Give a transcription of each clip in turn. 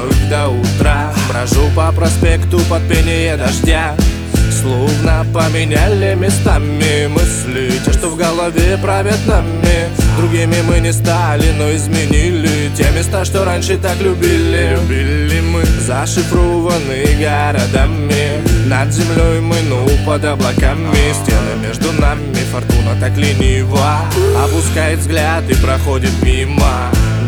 вновь до утра. Брожу по проспекту под пение дождя, словно поменяли местами мысли. Те, что в голове правят нами, другими мы не стали, но изменили те места, что раньше так любили. Любили мы, зашифрованы городами, над землей мы, под облаками. Стены между нами, фортуна так ленива опускает взгляд и проходит мимо.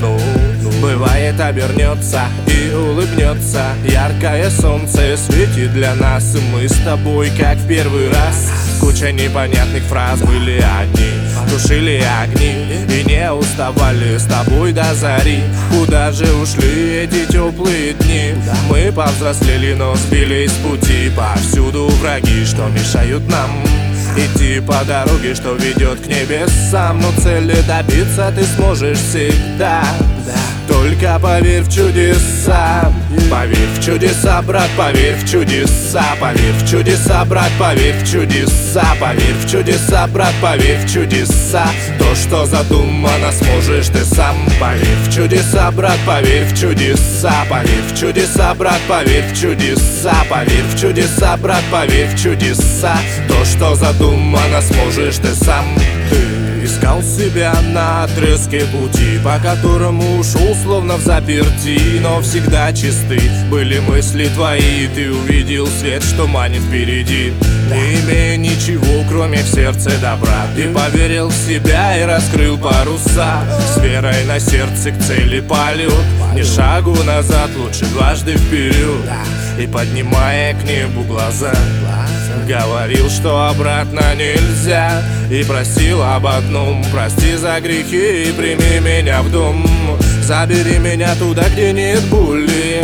Бывает, обернется и улыбнется. Яркое солнце светит для нас, и мы с тобой, как в первый раз. Куча непонятных фраз, были одни, тушили огни и не уставали с тобой до зари. Куда же ушли эти теплые дни? Мы повзрослели, но сбились с пути. Повсюду враги, что мешают нам идти по дороге, что ведет к небесам. Но цели добиться ты сможешь всегда. Только поверь в чудеса. Поверь в чудеса, брат, поверь в чудеса. Поверь в чудеса, брат, поверь в чудеса. Поверь в чудеса, брат, поверь в чудеса. То, что задумано, сможешь ты сам. Поверь в чудеса, брат, поверь в чудеса. Поверь в чудеса, брат, поверь в чудеса. Поверь в чудеса, брат, поверь в чудеса. То, что задумано, сможешь ты сам. Ты искал себя на отрезке пути, по которому ушел словно в заперти, но всегда чисты были мысли твои. Ты увидел свет, что манит впереди, не имея ничего, кроме в сердце добра. Ты поверил в себя и раскрыл паруса, с верой на сердце к цели полет. Ни шагу назад, лучше дважды вперед. И поднимая к небу глаза, говорил, что обратно нельзя, и просил об одном: прости за грехи и прими меня в дом. Забери меня туда, где нет боли,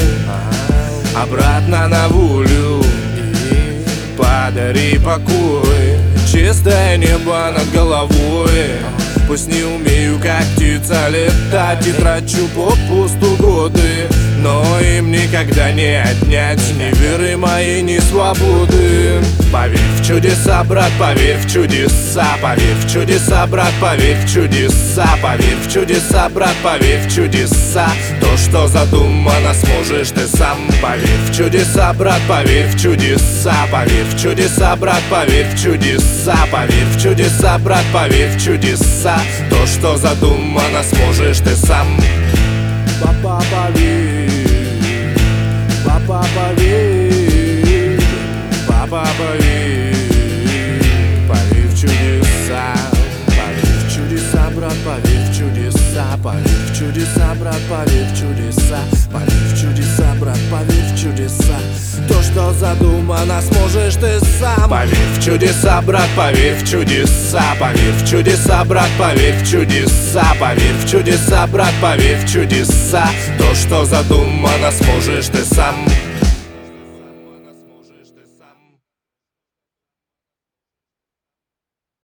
обратно на волю. Подари покой, чистое небо над головой. Пусть не умею, как птица, летать и трачу попусту годы, но им никогда не отнять ни веры моей, ни свободы. Поверь в чудеса, брат, поверь в чудеса. Поверь в чудеса, брат, поверь в чудеса. Поверь в чудеса, брат, поверь в чудеса. То, что задумано, сможешь ты сам. Поверь в чудеса, брат, поверь в чудеса. Поверь в чудеса, брат, поверь в чудеса. Поверь в чудеса, брат, поверь в чудеса. То, что задумано, сможешь ты сам. Папа, поверь, папа, поверь, папа, поверь, поверь в чудеса. Поверь в чудеса, брат, поверь в чудеса. Поверь в чудеса, брат, поверь в чудеса. Поверь в чудеса, брат, поверь в чудеса. То, что задумано, сможешь ты сам. Поверь в чудеса, брат, поверь в чудеса. Поверь в чудеса, брат, поверь в чудеса. Поверь в чудеса, брат, поверь в чудеса. То, что задумано, сможешь ты сам.